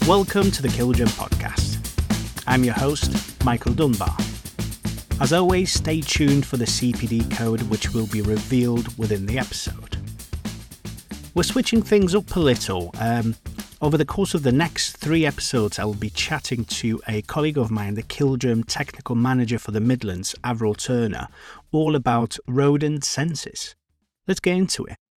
Welcome to the Killgerm podcast. I'm your host, Michael Dunbar. As always, stay tuned for the CPD code which will be revealed within the episode. We're switching things up a little. Over the course of the next 3 episodes, I will be chatting to a colleague of mine, the Killgerm technical manager for the Midlands, Avril Turner, all about rodent senses. Let's get into it.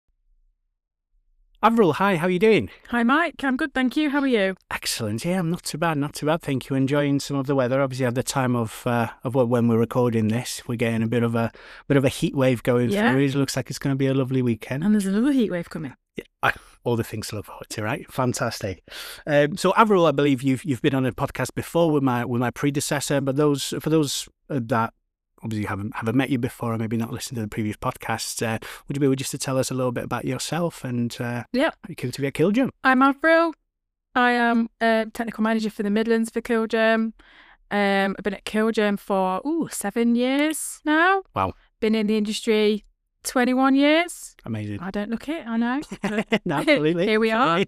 Avril, hi, how are you doing? Hi Mike, I'm good, thank you. How are you? Excellent. Yeah, I'm not too bad, thank you. Enjoying some of the weather. Obviously, at the time of when we're recording this, we're getting a bit of a heat wave going through. It looks like it's going to be a lovely weekend. And there's another heat wave coming. Yeah, all the things to look forward to, right? Fantastic. So, Avril, I believe you've been on a podcast before with my predecessor, but for those that obviously haven't met you before or maybe not listened to the previous podcasts, would you be able just to tell us a little bit about yourself and how you came to be at Killgerm? I'm Avril. I am a technical manager for the Midlands for Killgerm. I've been at Killgerm for 7 years now. Wow. Been in the industry 21 years. Amazing. I don't look it, I know. No, absolutely. Here we are.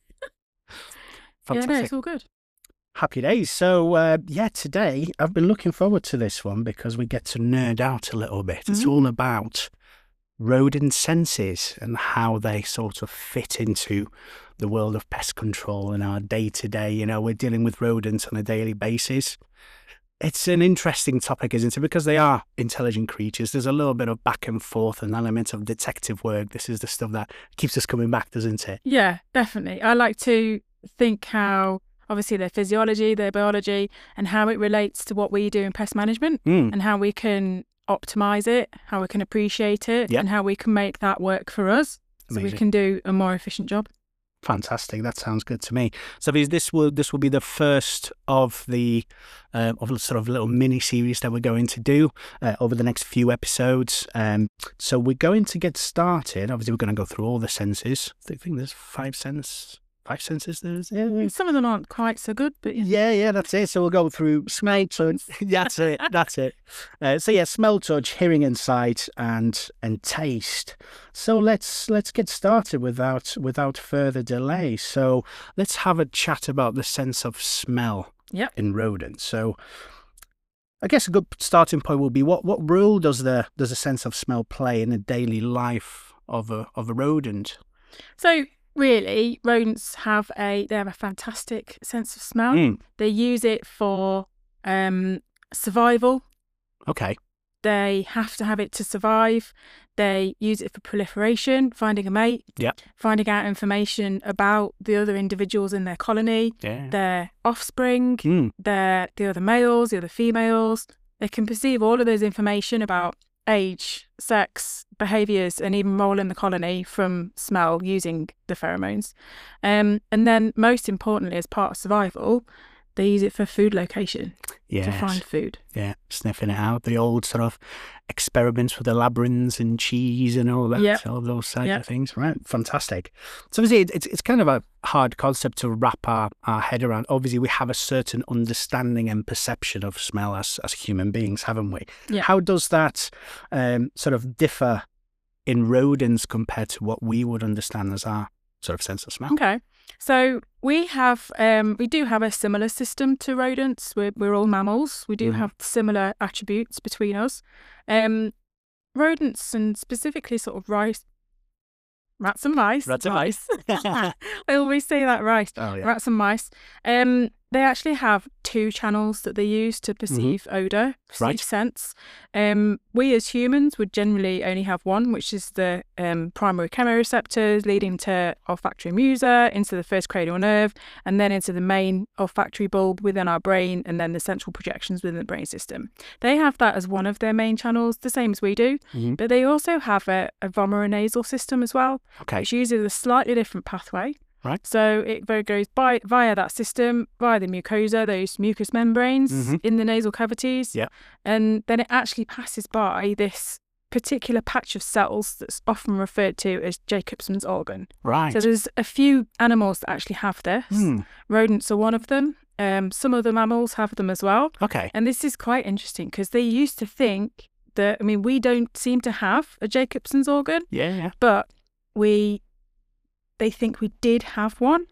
Fantastic. Yeah, no, it's all good. Happy days. So, today I've been looking forward to this one because we get to nerd out a little bit. It's all about rodent senses and how they sort of fit into the world of pest control and our day-to-day. You know, we're dealing with rodents on a daily basis. It's an interesting topic, isn't it? Because they are intelligent creatures. There's a little bit of back and forth, an element of detective work. This is the stuff that keeps us coming back, doesn't it? Yeah, definitely. I like to think how obviously their physiology, their biology, and how it relates to what we do in pest management and how we can optimise it, how we can appreciate it, and how we can make that work for us so we can do a more efficient job. Fantastic. That sounds good to me. So this will be the first of the of sort of little mini series that we're going to do over the next few episodes. So we're going to get started. Obviously, we're going to go through all the senses. I think there's 5 senses. 5 senses there is. Yeah. Some of them aren't quite so good, but yeah, that's it. So we'll go through smell, touch. That's it. Smell, touch, hearing, and sight, and taste. So let's get started without further delay. So let's have a chat about the sense of smell in rodents. So I guess a good starting point will be what role does the sense of smell play in the daily life of a rodent? So really, rodents have a fantastic sense of smell. They use it for survival. Okay. They have to have it to survive. They use it for proliferation, finding a mate, finding out information about the other individuals in their colony, their offspring, the other males, the other females. They can perceive all of those information about age, sex, behaviours, and even role in the colony from smell using the pheromones. And then most importantly, as part of survival, they use it for food location to find food. Yeah, sniffing it out. The old sort of experiments with the labyrinths and cheese and all that, all those type of things. Right, fantastic. So obviously it's kind of a hard concept to wrap our head around. Obviously we have a certain understanding and perception of smell as human beings, haven't we? Yeah. How does that sort of differ in rodents compared to what we would understand as our sort of sense of smell? Okay. So we do have a similar system to rodents. We're all mammals. We do have similar attributes between us. Rodents, and specifically sort of rats and mice. I always say that right. Oh, yeah. Rats and mice. They actually have 2 channels that they use to perceive odour, perceive sense. We as humans would generally only have one, which is the primary chemoreceptors leading to olfactory mucosa, into the first cranial nerve, and then into the main olfactory bulb within our brain, and then the central projections within the brain system. They have that as one of their main channels, the same as we do, but they also have a vomeronasal system as well, which uses a slightly different pathway. Right. So it goes via that system, via the mucosa, those mucous membranes in the nasal cavities. Yeah. And then it actually passes by this particular patch of cells that's often referred to as Jacobson's organ. Right. So there's a few animals that actually have this. Rodents are one of them. Some other mammals have them as well. Okay. And this is quite interesting because they used to think that, we don't seem to have a Jacobson's organ. Yeah. But they think we did have one.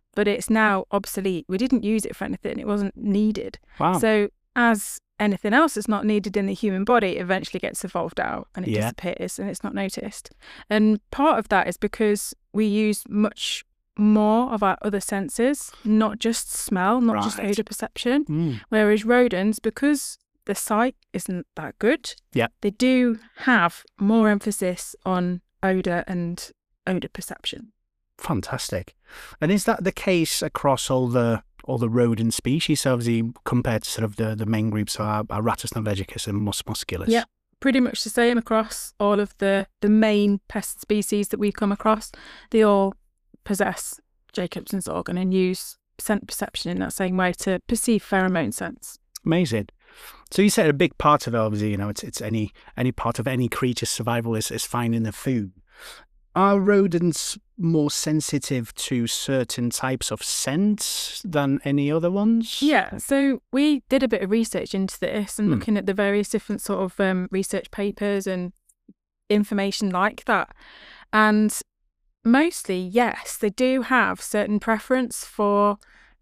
but it's now obsolete. We didn't use it for anything. It wasn't needed. Wow. So as anything else that's not needed in the human body eventually gets evolved out and it disappears and it's not noticed. And part of that is because we use much more of our other senses, not just smell, not just odour perception. Whereas rodents, because the sight isn't that good, they do have more emphasis on odour and odour perception. Fantastic. And is that the case across all the rodent species? So obviously compared to sort of the main groups are Rattus norvegicus and Mus musculus? Yeah, pretty much the same across all of the main pest species that we come across. They all possess Jacobson's organ and use scent perception in that same way to perceive pheromone scents. Amazing. So you said a big part of it, obviously, it's any part of any creature's survival is finding the food. Are rodents more sensitive to certain types of scents than any other ones? Yeah, so we did a bit of research into this and looking at the various different sort of research papers and information like that. And mostly, yes, they do have certain preference for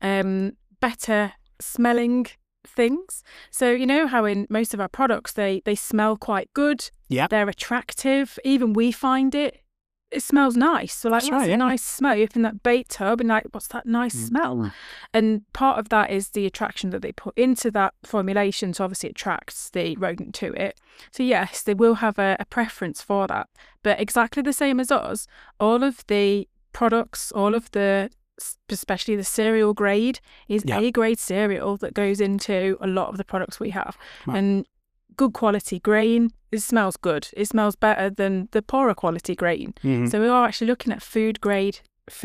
better smelling things. So you know how in most of our products they smell quite good. Yeah. They're attractive. Even we find it smells nice. So like, that's a nice smell. You open that bait tub and like, what's that nice smell? And part of that is the attraction that they put into that formulation. So obviously it attracts the rodent to it. So yes, they will have a preference for that. But exactly the same as us, all of the products, all of the, especially the cereal grade, is A-grade cereal that goes into a lot of the products we have. And good quality grain, it smells good. It smells better than the poorer quality grain. So we are actually looking at food grade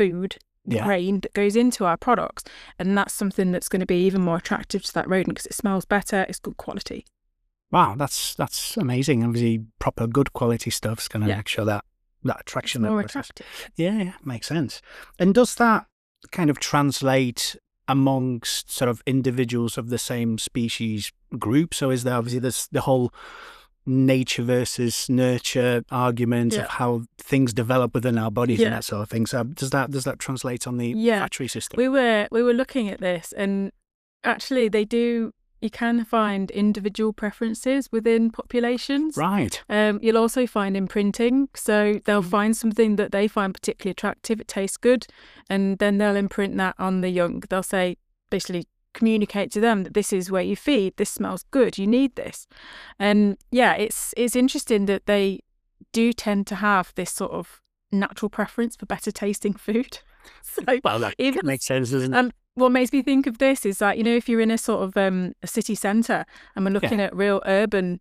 grain that goes into our products, and that's something that's going to be even more attractive to that rodent because it smells better, it's good quality. Wow, that's amazing. Obviously, proper good quality stuff's going to make sure that attraction. It's more attractive. Yeah, makes sense. And does that kind of translate amongst sort of individuals of the same species group? So is there obviously the whole nature versus nurture argument of how things develop within our bodies and that sort of thing. So does that translate on the factory system? We were looking at this, and actually they do. You can find individual preferences within populations. Right. You'll also find imprinting. So they'll find something that they find particularly attractive, it tastes good, and then they'll imprint that on the young. They'll say, basically communicate to them that this is where you feed, this smells good, you need this. And it's interesting that they do tend to have this sort of natural preference for better tasting food. So well, that makes sense, doesn't it? What makes me think of this is that, if you're in a sort of a city centre and we're looking at real urban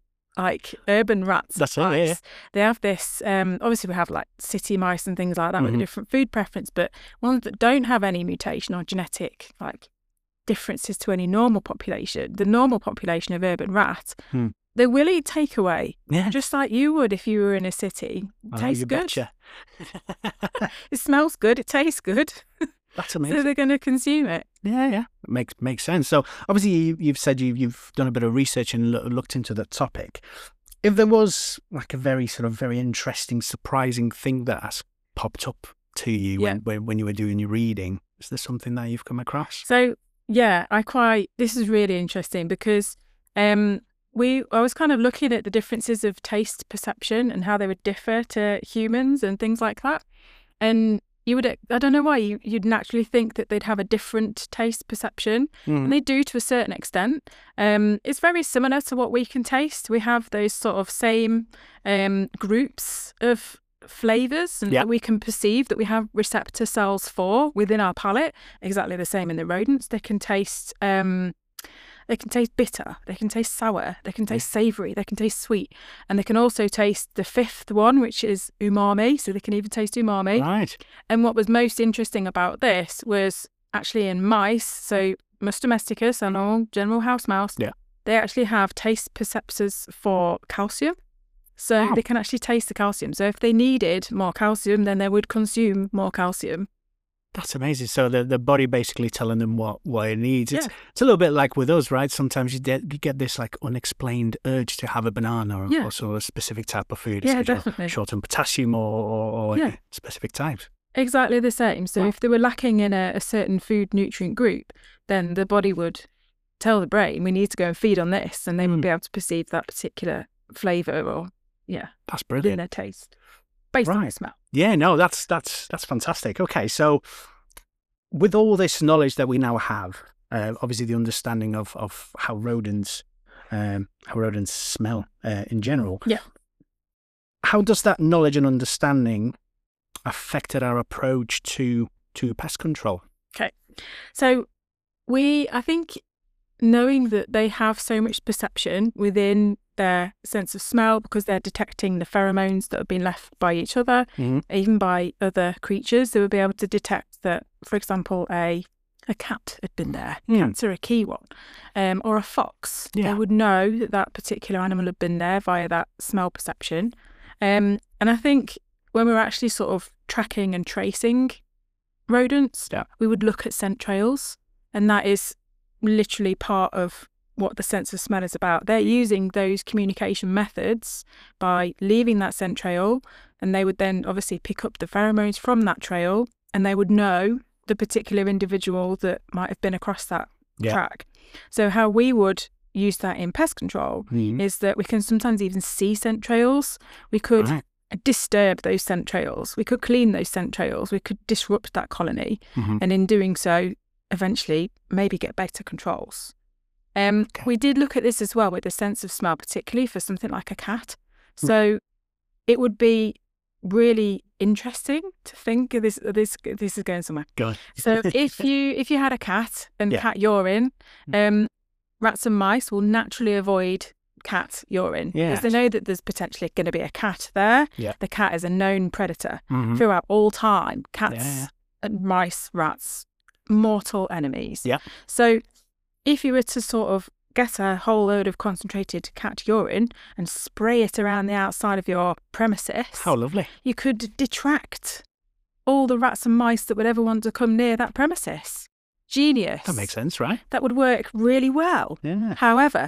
rats. That's right, yeah. They have this, obviously we have like city mice and things like that with a different food preference, but ones that don't have any mutation or genetic like differences to any normal population, the normal population of urban rat, they will eat takeaway, just like you would if you were in a city. It tastes good. It smells good, it tastes good. That's amazing. So they're going to consume it. Yeah. It makes sense. So obviously you've said you've done a bit of research and looked into the topic. If there was like a very interesting, surprising thing that has popped up to you when you were doing your reading, is there something that you've come across? So this is really interesting because I was kind of looking at the differences of taste perception and how they would differ to humans and things like that. And I don't know why you'd naturally think that they'd have a different taste perception, and they do to a certain extent. It's very similar to what we can taste. We have those sort of same groups of flavours that we can perceive, that we have receptor cells for within our palate. Exactly the same in the rodents. They can taste bitter, they can taste sour, they can taste savoury, they can taste sweet, and they can also taste the fifth one, which is umami, so they can even taste umami. Right. And what was most interesting about this was actually in mice, so Mus domesticus, our normal general house mouse, they actually have taste perceptors for calcium. So they can actually taste the calcium. So if they needed more calcium, then they would consume more calcium. That's amazing. So the body basically telling them what it needs. It's a little bit like with us, right? Sometimes you get this like unexplained urge to have a banana or sort of a specific type of food. Yeah, definitely. Short on potassium or specific types. Exactly the same. So if they were lacking in a certain food nutrient group, then the body would tell the brain, we need to go and feed on this, and they would be able to perceive that particular flavour or, that's brilliant. In their taste based on the smell. Yeah, no, that's fantastic. Okay, so with all this knowledge that we now have, obviously the understanding of how rodents smell in general. Yeah. How does that knowledge and understanding affected our approach to pest control? Okay, so I think knowing that they have so much perception within their sense of smell, because they're detecting the pheromones that have been left by each other, even by other creatures, they would be able to detect that, for example, a cat had been there. Cats are a key one. Or a fox. Yeah. They would know that particular animal had been there via that smell perception. And I think when we're actually sort of tracking and tracing rodents, we would look at scent trails, and that is literally part of what the sense of smell is about. They're using those communication methods by leaving that scent trail, and they would then obviously pick up the pheromones from that trail, and they would know the particular individual that might have been across that track. So how we would use that in pest control is that we can sometimes even see scent trails. We could disturb those scent trails. We could clean those scent trails. We could disrupt that colony. And in doing so, eventually maybe get better controls. We did look at this as well with the sense of smell, particularly for something like a cat. So it would be really interesting to think this is going somewhere. Go on. So if you had a cat and cat urine, rats and mice will naturally avoid cat urine because they know that there's potentially going to be a cat there. The cat is a known predator throughout all time. Cats and mice, rats, mortal enemies. So if you were to sort of get a whole load of concentrated cat urine and spray it around the outside of your premises, how lovely, you could detract all the rats and mice that would ever want to come near that premises. Genius. That makes sense, right? That would work really well. However,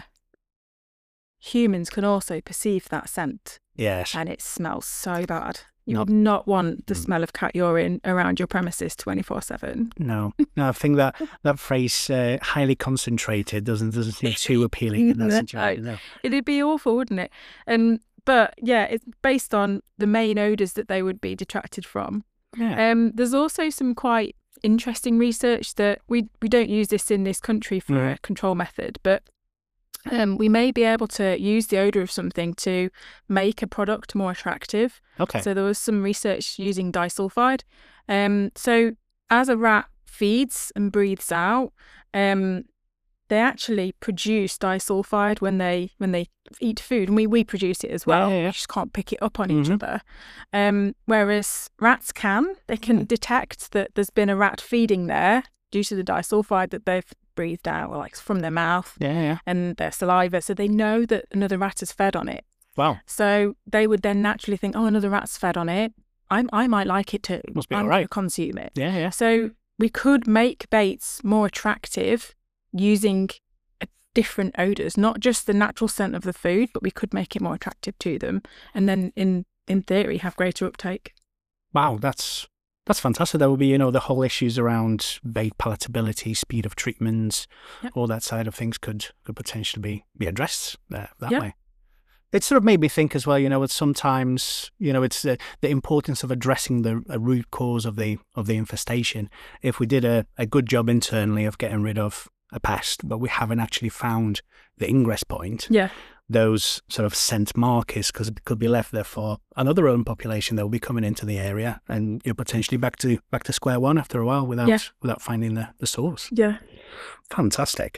humans can also perceive that scent. Yes. And it smells so bad. You would not want the smell of cat urine around your premises 24/7. No, I think that phrase highly concentrated doesn't seem too appealing in that situation. No. It'd be awful, wouldn't it? But it's based on the main odours that they would be detracted from. There's also some quite interesting research that we don't use this in this country for a control method, but we may be able to use the odour of something to make a product more attractive. So there was some research using disulfide. So as a rat feeds and breathes out, they actually produce disulfide when they eat food, and we produce it as well. We just can't pick it up on each other. Whereas rats they can detect that there's been a rat feeding there due to the disulfide that they've breathed out, like from their mouth and their saliva, so they know that another rat has fed on it. Wow. So they would then naturally think, oh, another rat's fed on it, I might like it too. Must be I'm all right. going to consume it. So we could make baits more attractive using different odours, not just the natural scent of the food, but we could make it more attractive to them, and then in theory have greater uptake. Wow, that's fantastic. That would be, the whole issues around bait palatability, speed of treatments, all that side of things could potentially be addressed that way. It sort of made me think as well, it's sometimes, it's the importance of addressing the root cause of the infestation. If we did a good job internally of getting rid of a pest, but we haven't actually found the ingress point, those sort of scent markers could be left there for another rodent population that will be coming into the area, and you're potentially back to square one after a while without finding the source. Fantastic.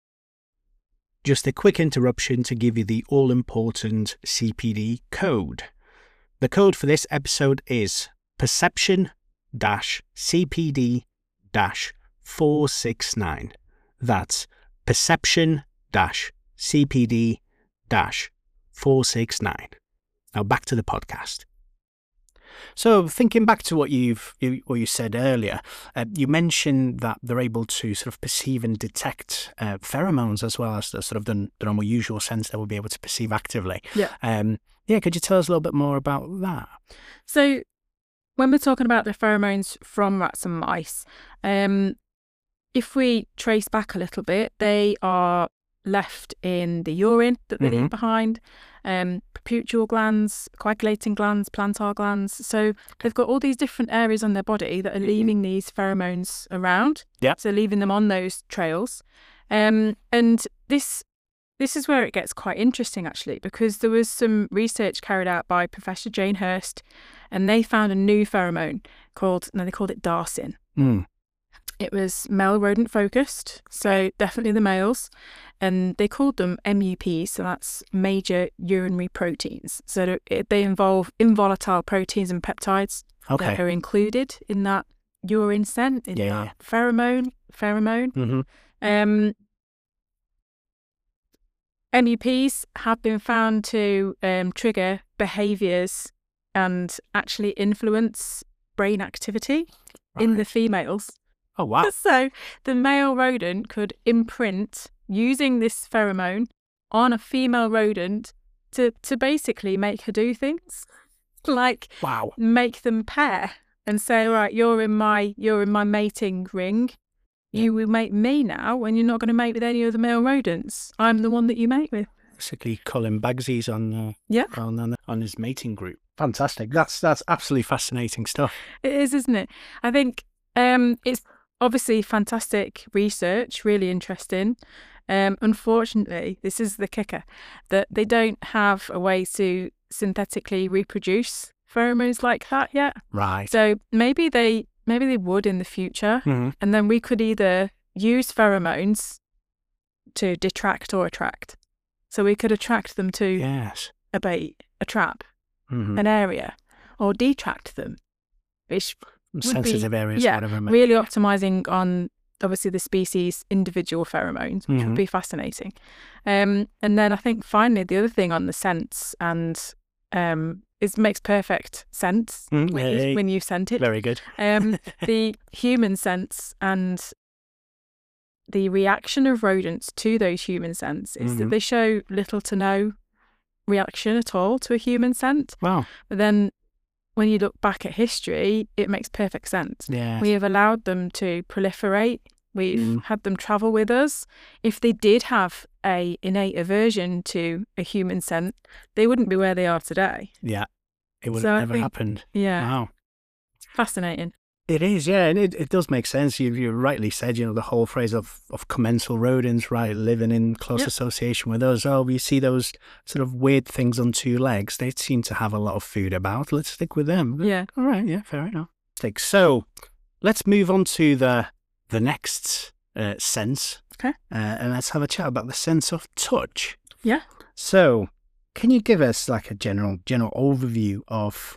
Just a quick interruption to give you the all-important CPD code. The code for this episode is Perception-CPD-469. That's Perception-CPD-469. Now back to the podcast. So thinking back to what you said earlier, you mentioned that they're able to sort of perceive and detect pheromones as well as the sort of the normal usual sense they would be able to perceive actively. Could you tell us a little bit more about that? So when we're talking about the pheromones from rats and mice, if we trace back a little bit, they are left in the urine that they leave behind, pituitary glands, coagulating glands, plantar glands. So they've got all these different areas on their body that are leaving these pheromones around. Yeah. So leaving them on those trails. And this is where it gets quite interesting, actually, because there was some research carried out by Professor Jane Hurst, and they found a new pheromone they called it Darcin. It was male rodent focused, so definitely the males, and they called them MUPs, so that's major urinary proteins. So they involve involatile proteins and peptides that are included in that urine scent, in that pheromone. MUPs have been found to trigger behaviours and actually influence brain activity in the females. Oh, wow. So the male rodent could imprint using this pheromone on a female rodent to basically make her do things. Like make them pair and say, right, you're in my mating ring. You will mate me now, and you're not going to mate with any other male rodents. I'm the one that you mate with. Basically, Colin Bagsy's on his mating group. Fantastic. That's absolutely fascinating stuff. It is, isn't it? I think it's obviously fantastic research, really interesting. Unfortunately, this is the kicker, that they don't have a way to synthetically reproduce pheromones like that yet. Right. So maybe they would in the future, and then we could either use pheromones to detract or attract. So we could attract them to a bait, a trap, an area, or detract them, which sensitive areas, whatever. Really optimizing on obviously the species' individual pheromones, which would be fascinating. And then I think finally the other thing on the scents, and it makes perfect sense when you scent it. Very good. The human scents and the reaction of rodents to those human scents is that they show little to no reaction at all to a human scent. Wow. But then when you look back at history, it makes perfect sense. Yes. We have allowed them to proliferate. We've had them travel with us. If they did have a innate aversion to a human scent, they wouldn't be where they are today. Yeah. It would have never happened. Yeah. Wow. Fascinating. It is, yeah, and it does make sense. You rightly said, the whole phrase of commensal rodents, right, living in close association with us. Oh, we see those sort of weird things on two legs. They seem to have a lot of food about. Let's stick with them. Yeah. All right, yeah, fair enough. So let's move on to the next sense. Okay. And let's have a chat about the sense of touch. Yeah. So can you give us like a general overview of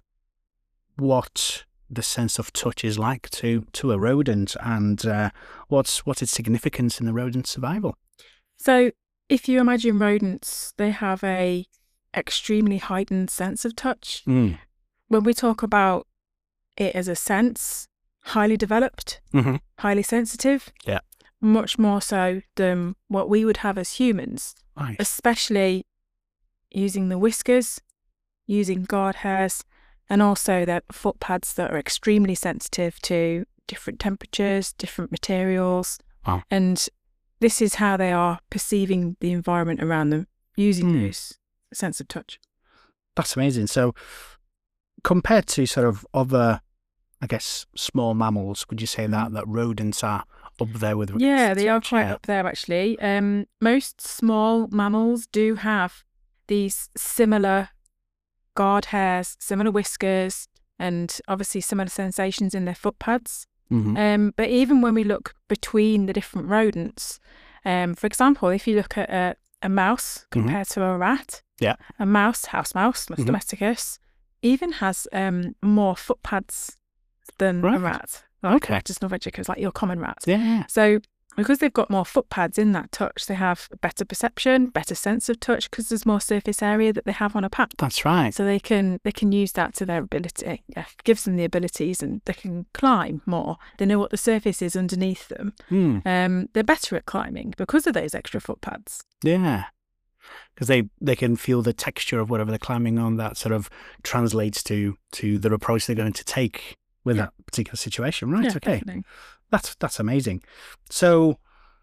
what the sense of touch is like to a rodent, and what's its significance in the rodent survival? So if you imagine rodents, they have a extremely heightened sense of touch. When we talk about it as a sense, highly developed, highly sensitive, much more so than what we would have as humans, right. Especially using the whiskers, using guard hairs, and also their foot pads that are extremely sensitive to different temperatures, different materials. Wow. And this is how they are perceiving the environment around them, using those sense of touch. That's amazing. So compared to sort of other, I guess, small mammals, would you say that rodents are up there with? Yeah, they are quite up there, actually. Most small mammals do have these similar guard hairs, similar whiskers, and obviously similar sensations in their foot pads. But even when we look between the different rodents, for example, if you look at a mouse compared to a rat, a mouse, house mouse, Mus domesticus, even has more foot pads than a rat. Okay. Just Norvegicus, like your common rat. Yeah. So because they've got more foot pads in that touch, they have a better perception, better sense of touch, because there's more surface area that they have on a pad. That's right. So they can use that to their ability. Yeah, gives them the abilities, and they can climb more. They know what the surface is underneath them. They're better at climbing because of those extra foot pads. Yeah. because they can feel the texture of whatever they're climbing on. That sort of translates to the approach they're going to take with that particular situation. Right? Yeah, okay, definitely. That's amazing. So,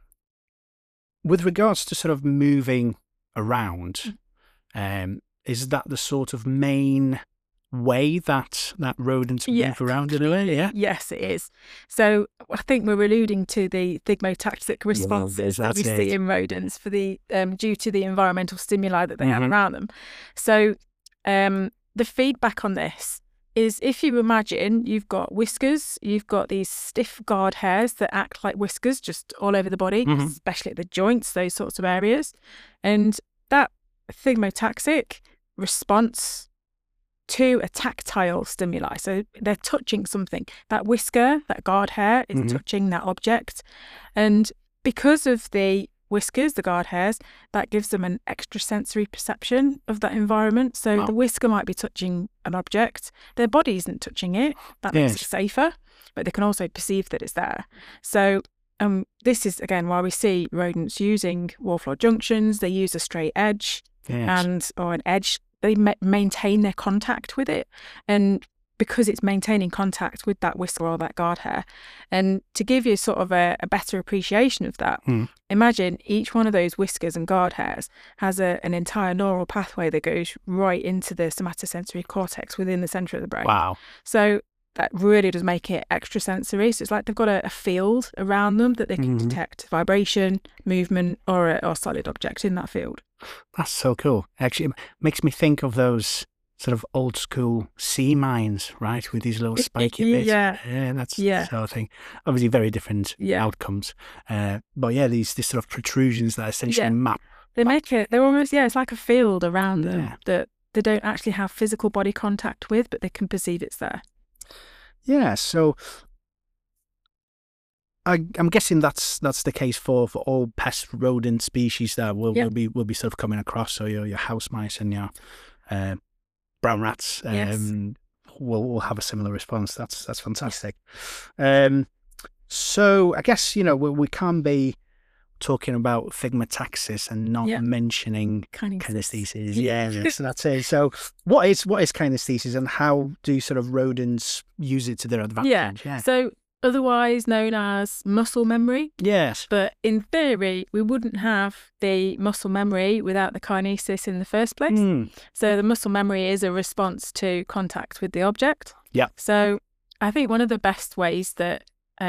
with regards to sort of moving around, is that the sort of main way that rodents move around in a way? Yeah. Yes, it is. So I think we're alluding to the thigmotaxic responses that we see in rodents for the due to the environmental stimuli that they have around them. So the feedback on this is, if you imagine you've got whiskers, you've got these stiff guard hairs that act like whiskers just all over the body, especially at the joints, those sorts of areas, and that thigmotaxic response to a tactile stimuli. So they're touching something. That whisker, that guard hair is touching that object. And because of the whiskers, the guard hairs, that gives them an extrasensory perception of that environment. So the whisker might be touching an object. Their body isn't touching it. That makes it safer, but they can also perceive that it's there. So this is, again, why we see rodents using wall floor junctions. They use a straight edge or an edge. They maintain their contact with it, and because it's maintaining contact with that whisker or that guard hair. And to give you sort of a better appreciation of that, imagine each one of those whiskers and guard hairs has an entire neural pathway that goes right into the somatosensory cortex within the centre of the brain. Wow. So that really does make it extrasensory. So it's like they've got a field around them that they can detect vibration, movement, or a solid object in that field. That's so cool. Actually, it makes me think of those sort of old school sea mines, right, with these little spiky bits. That's the sort of thing. Obviously, very different outcomes. But these sort of protrusions that essentially map. They make it. They're almost it's like a field around them that they don't actually have physical body contact with, but they can perceive it's there. Yeah. So I'm guessing that's the case for all pest rodent species that we'll be sort of coming across. So your house mice and your brown rats will have a similar response. That's fantastic. So I guess we can't be talking about thigmotaxis and not mentioning kinesthesis. Yes, that's it. So what is kinesthesis, and how do sort of rodents use it to their advantage? So otherwise known as muscle memory. Yes. But in theory, we wouldn't have the muscle memory without the kinesis in the first place. So the muscle memory is a response to contact with the object. Yeah. So I think one of the best ways that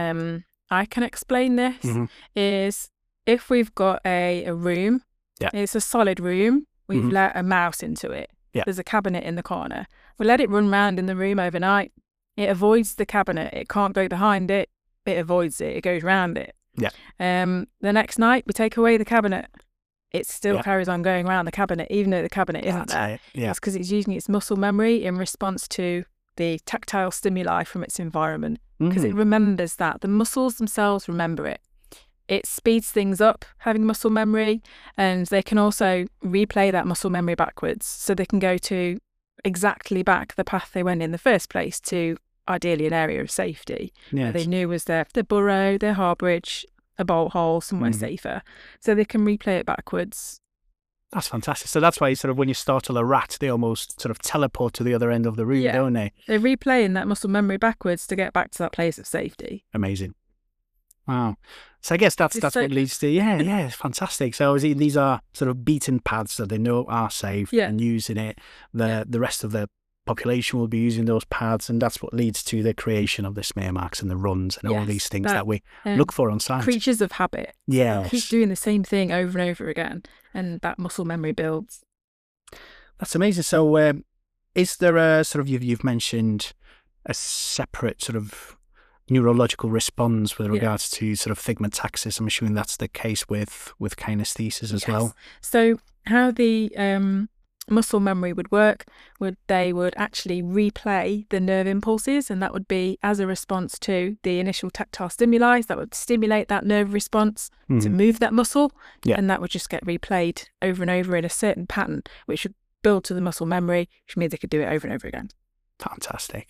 I can explain this is, if we've got a room, it's a solid room, we've let a mouse into it. There's a cabinet in the corner. We let it run around in the room overnight. It avoids the cabinet. It can't go behind it. It avoids it. It goes round it. The next night, we take away the cabinet. It still carries on going around the cabinet, even though the cabinet isn't there. That's because it's using its muscle memory in response to the tactile stimuli from its environment, because it remembers that. The muscles themselves remember it. It speeds things up, having muscle memory, and they can also replay that muscle memory backwards. So they can go to exactly back the path they went in the first place to, ideally, an area of safety. That they knew was their burrow, their harbourage, a bolt hole, somewhere safer. So they can replay it backwards. That's fantastic. So that's why sort of when you startle a rat, they almost sort of teleport to the other end of the room, don't they? They're replaying that muscle memory backwards to get back to that place of safety. Amazing. Wow. So I guess that's what leads to, it's fantastic. So these are sort of beaten paths that they know are safe and using it. The rest of the population will be using those paths, and that's what leads to the creation of the smear marks and the runs and all these things that we look for on site. Creatures of habit. Yes. Keep doing the same thing over and over again, and that muscle memory builds. That's amazing. So is there a sort of, you've mentioned a separate sort of neurological response with regards to sort of thigmotaxis? I'm assuming that's the case with kinesthesis as well. So how the muscle memory would work, they would actually replay the nerve impulses, and that would be as a response to the initial tactile stimuli. That would stimulate that nerve response to move that muscle, and that would just get replayed over and over in a certain pattern, which would build to the muscle memory, which means they could do it over and over again. Fantastic.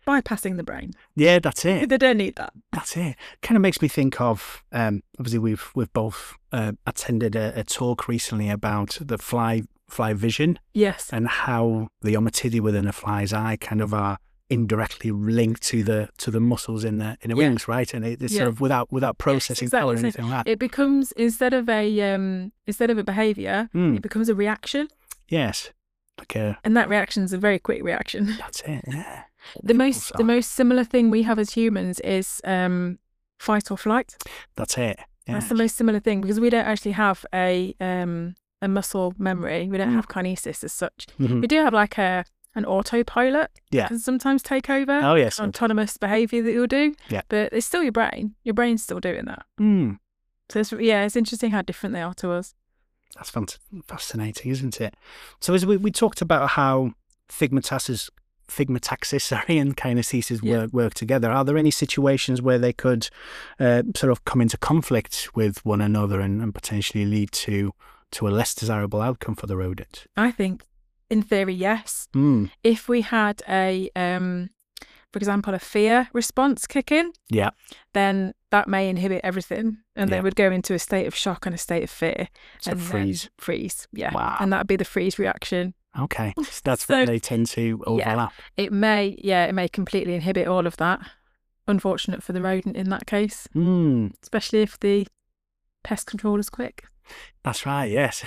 bypassing the brain. Yeah, that's it. They don't need that. That's it. Kind of makes me think of, obviously we've both attended a talk recently about the fly vision. Yes. And how the ommatidia within a fly's eye kind of are indirectly linked to the muscles in the wings, right? And it's sort of without processing colour or anything like that. It becomes, instead of a behaviour, it becomes a reaction. Yes. And that reaction is a very quick reaction. That's it, yeah. The most similar thing we have as humans is fight or flight. That's it. Yes. That's the most similar thing, because we don't actually have a muscle memory. We don't have kinesis as such. We do have like an autopilot can sometimes take over. Oh, yes. Autonomous behaviour that you'll do. Yeah. But it's still your brain. Your brain's still doing that. So it's interesting how different they are to us. That's fascinating, isn't it? So as we talked about how phygmataxis and kinesis work together, are there any situations where they could sort of come into conflict with one another and potentially lead to a less desirable outcome for the rodent? I think, in theory, yes. If we had for example, a fear response kick in, then that may inhibit everything, and they would go into a state of shock and a state of fear. So freeze. Yeah. Wow. And that would be the freeze reaction. Okay. That's when they tend to overlap. Yeah. It may completely inhibit all of that. Unfortunate for the rodent in that case. Especially if the pest control is quick. That's right, yes.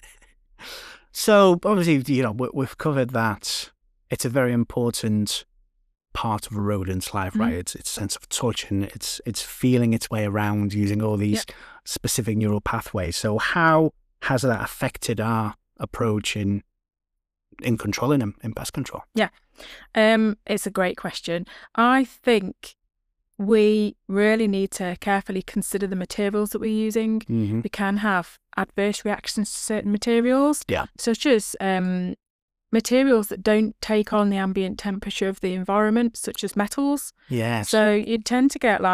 So obviously, we've covered that it's a very important part of a rodent's life, right? It's sense of touch, and it's feeling its way around using all these specific neural pathways. So how has that affected our approach in controlling them, in pest control? Yeah. It's a great question. I think we really need to carefully consider the materials that we're using. We can have adverse reactions to certain materials, such as materials that don't take on the ambient temperature of the environment, such as metals. Yes. So you tend to get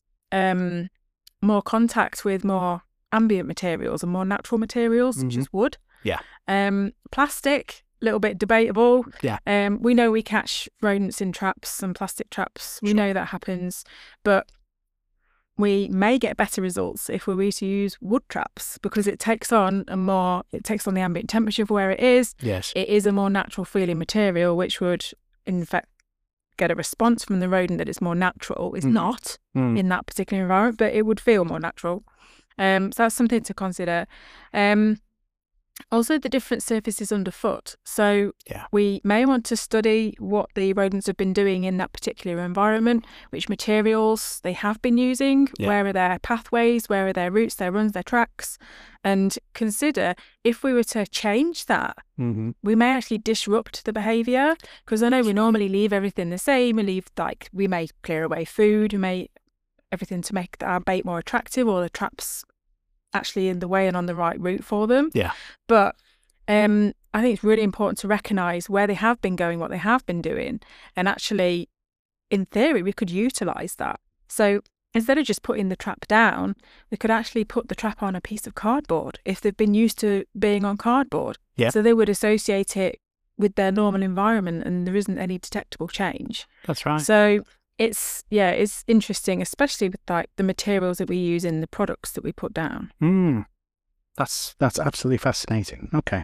more contact with more ambient materials and more natural materials, such as wood. Yeah. Plastic, a little bit debatable. Yeah. We know we catch rodents in traps and plastic traps. We know that happens, but we may get better results if we were to use wood traps, because it takes on the ambient temperature of where it is. Yes. It is a more natural feeling material, which would in fact get a response from the rodent that it's more natural. It's not in that particular environment, but it would feel more natural. So that's something to consider. Also, the different surfaces underfoot. So we may want to study what the rodents have been doing in that particular environment, which materials they have been using, where are their pathways, where are their routes, their runs, their tracks, and consider if we were to change that, we may actually disrupt the behaviour, because I know we normally leave everything the same. We may clear away food, we may everything to make our bait more attractive, or the traps actually in the way and on the right route for them. Yeah. But I think it's really important to recognise where they have been going, what they have been doing, and actually, in theory, we could utilise that. So instead of just putting the trap down, we could actually put the trap on a piece of cardboard if they've been used to being on cardboard. Yeah. So they would associate it with their normal environment, and there isn't any detectable change. That's right. So it's interesting, especially with the materials that we use in the products that we put down. That's absolutely fascinating. Okay.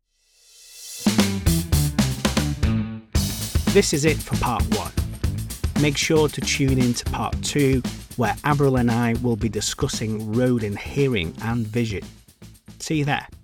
This is it for part 1. Make sure to tune in to part 2, where Avril and I will be discussing rodent hearing and vision. See you there.